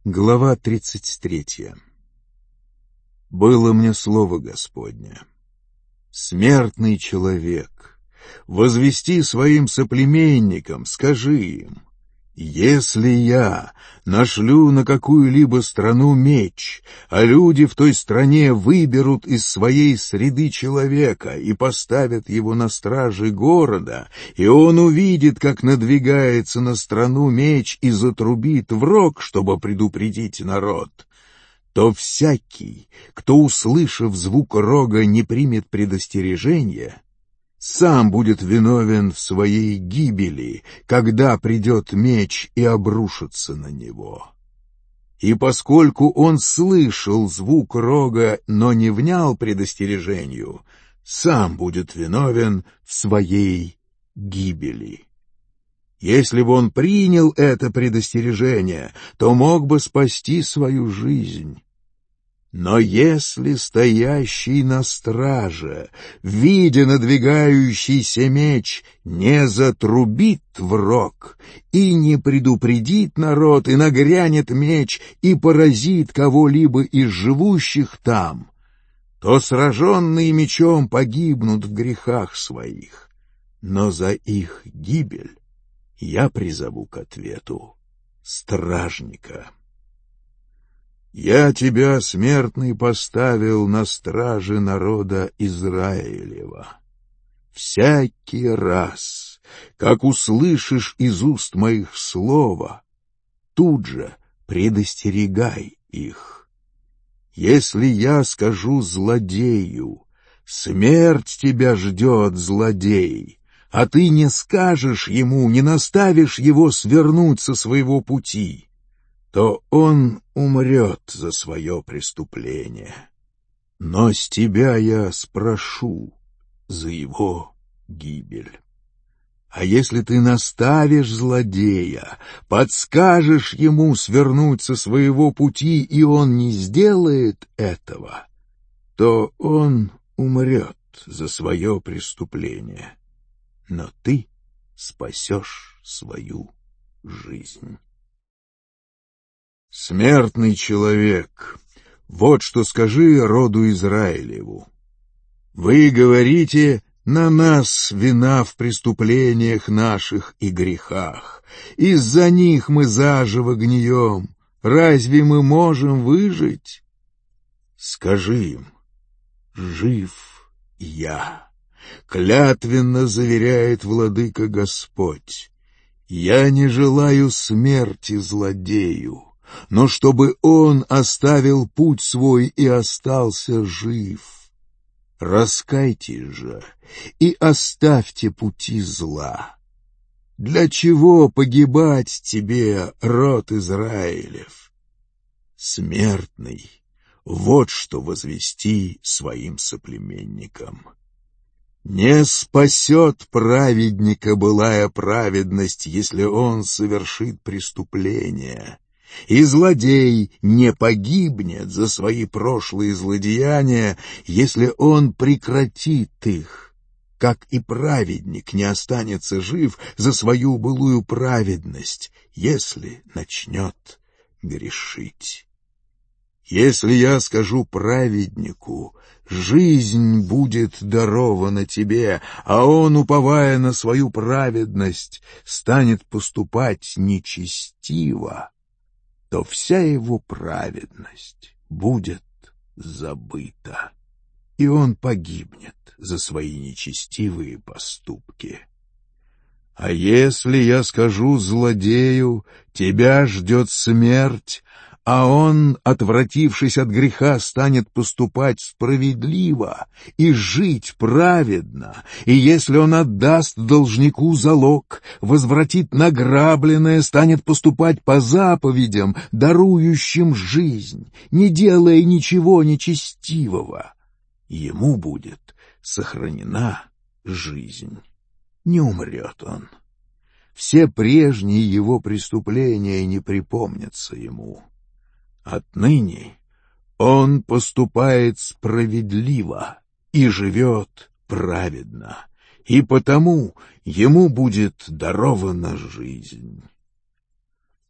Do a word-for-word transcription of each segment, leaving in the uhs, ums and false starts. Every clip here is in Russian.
Глава тридцать третья. Было мне слово Господне: смертный человек, возвести своим соплеменникам, скажи им: если я нашлю на какую-либо страну меч, а люди в той стране выберут из своей среды человека и поставят его на страже города, и он увидит, как надвигается на страну меч и затрубит в рог, чтобы предупредить народ, то всякий, кто, услышав звук рога, не примет предостережения, сам будет виновен в своей гибели, когда придет меч и обрушится на него. И поскольку он слышал звук рога, но не внял предостережению, сам будет виновен в своей гибели. Если бы он принял это предостережение, то мог бы спасти свою жизнь. Но если стоящий на страже, видя надвигающийся меч, не затрубит в рог и не предупредит народ, и нагрянет меч и поразит кого-либо из живущих там, то сраженные мечом погибнут в грехах своих, но за их гибель я призову к ответу стражника. Я тебя, смертный, поставил на страже народа Израилева. Всякий раз, как услышишь из уст моих слова, тут же предостерегай их. Если я скажу злодею: смерть тебя ждет, злодей, а ты не скажешь ему, не наставишь его свернуть со своего пути, то он умрет за свое преступление. Но с тебя я спрошу за его гибель. А если ты наставишь злодея, подскажешь ему свернуть со своего пути, и он не сделает этого, то он умрет за свое преступление, но ты спасешь свою жизнь. Смертный человек, вот что скажи роду Израилеву. Вы говорите: на нас вина в преступлениях наших и грехах, из-за них мы заживо гнием, разве мы можем выжить? Скажи им: жив я, клятвенно заверяет владыка Господь, я не желаю смерти злодею, но чтобы он оставил путь свой и остался жив. Раскайтесь же и оставьте пути зла. Для чего погибать тебе, род Израилев? Смертный, вот что возвести своим соплеменникам. Не спасет праведника былая праведность, если он совершит преступление, и злодей не погибнет за свои прошлые злодеяния, если он прекратит их, как и праведник не останется жив за свою былую праведность, если начнет грешить. Если я скажу праведнику: жизнь будет дарована тебе, а он, уповая на свою праведность, станет поступать нечестиво, то вся его праведность будет забыта, и он погибнет за свои нечестивые поступки. А если я скажу злодею: тебя ждет смерть, а он, отвратившись от греха, станет поступать справедливо и жить праведно, и если он отдаст должнику залог, возвратит награбленное, станет поступать по заповедям, дарующим жизнь, не делая ничего нечестивого, ему будет сохранена жизнь, не умрет он. Все прежние его преступления не припомнятся ему. Отныне он поступает справедливо и живет праведно, и потому ему будет дарована жизнь.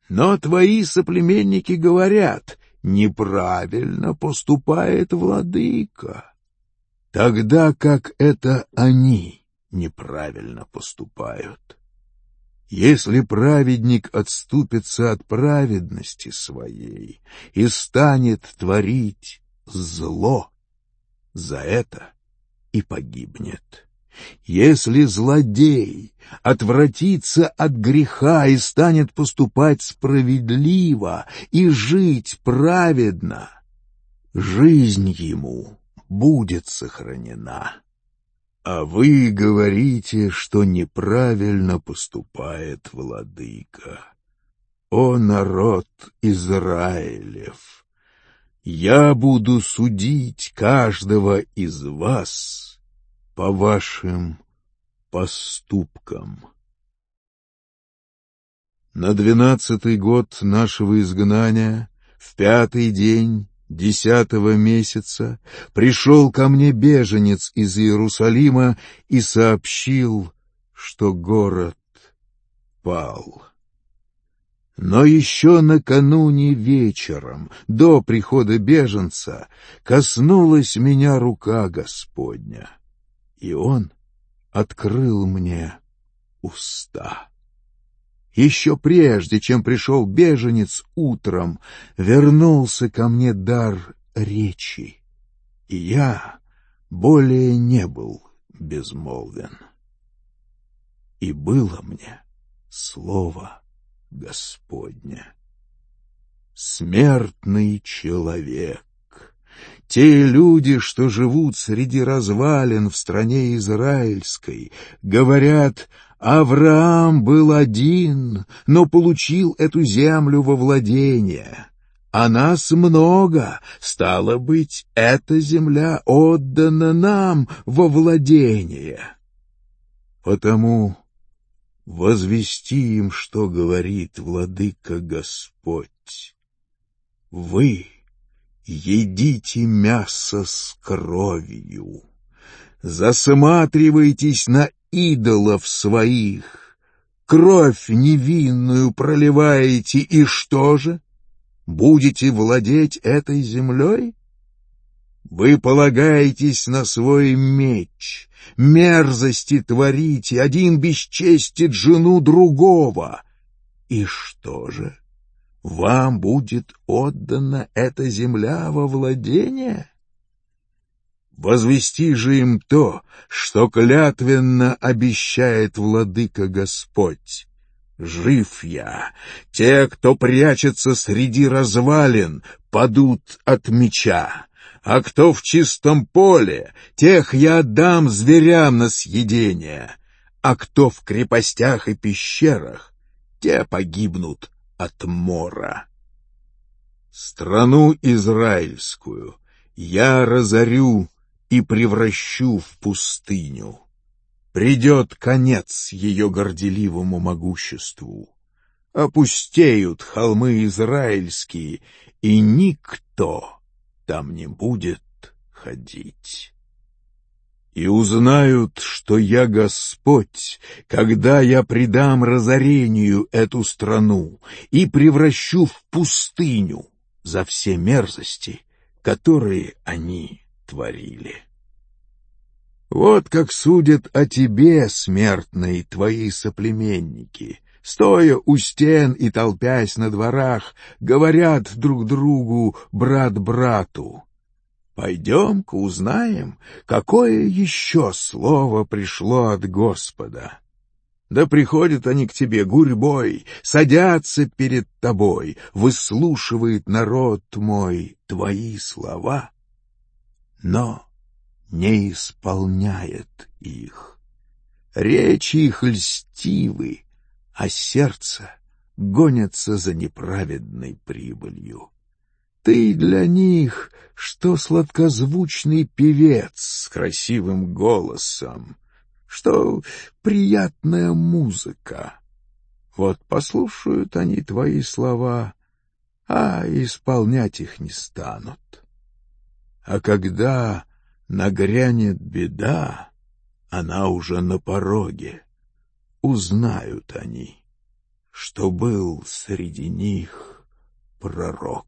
Но твои соплеменники говорят: неправильно поступает владыка. Тогда как это они неправильно поступают? Если праведник отступится от праведности своей и станет творить зло, за это и погибнет. Если злодей отвратится от греха и станет поступать справедливо и жить праведно, жизнь ему будет сохранена. А вы говорите, что неправильно поступает владыка. О, народ Израилев! Я буду судить каждого из вас по вашим поступкам. На двенадцатый год нашего изгнания, в пятый день десятого месяца, пришел ко мне беженец из Иерусалима и сообщил, что город пал. Но еще накануне вечером, до прихода беженца, коснулась меня рука Господня, и Он открыл мне уста. Еще прежде, чем пришел беженец утром, вернулся ко мне дар речи, и я более не был безмолвен. И было мне слово Господне. Смертный человек, те люди, что живут среди развалин в стране израильской, говорят: Авраам был один, но получил эту землю во владение. А нас много, стало быть, эта земля отдана нам во владение. Потому возвести им, что говорит владыка Господь: вы едите мясо с кровью, засматривайтесь на идолов своих, кровь невинную проливаете, и что же? Будете владеть этой землей? Вы полагаетесь на свой меч, мерзости творите, один бесчестит жену другого. И что же? Вам будет отдана эта земля во владение? Возвести же им то, что клятвенно обещает владыка Господь. Жив я, те, кто прячется среди развалин, падут от меча, а кто в чистом поле, тех я отдам зверям на съедение, а кто в крепостях и пещерах, те погибнут от мора. Страну израильскую я разорю и превращу в пустыню. Придет конец ее горделивому могуществу. Опустеют холмы израильские, и никто там не будет ходить. И узнают, что я Господь, когда я предам разорению эту страну и превращу в пустыню за все мерзости, которые они творили. Вот как судят о тебе, смертный, твои соплеменники, стоя у стен и толпясь на дворах, говорят друг другу брат брату: «Пойдем-ка узнаем, какое еще слово пришло от Господа». Да приходят они к тебе гурьбой, садятся перед тобой, выслушивает народ мой твои слова, но не исполняет их. Речи их льстивы, а сердце гонится за неправедной прибылью. Ты для них, что сладкозвучный певец с красивым голосом, что приятная музыка. Вот послушают они твои слова, а исполнять их не станут. А когда нагрянет беда, она уже на пороге, узнают они, что был среди них пророк.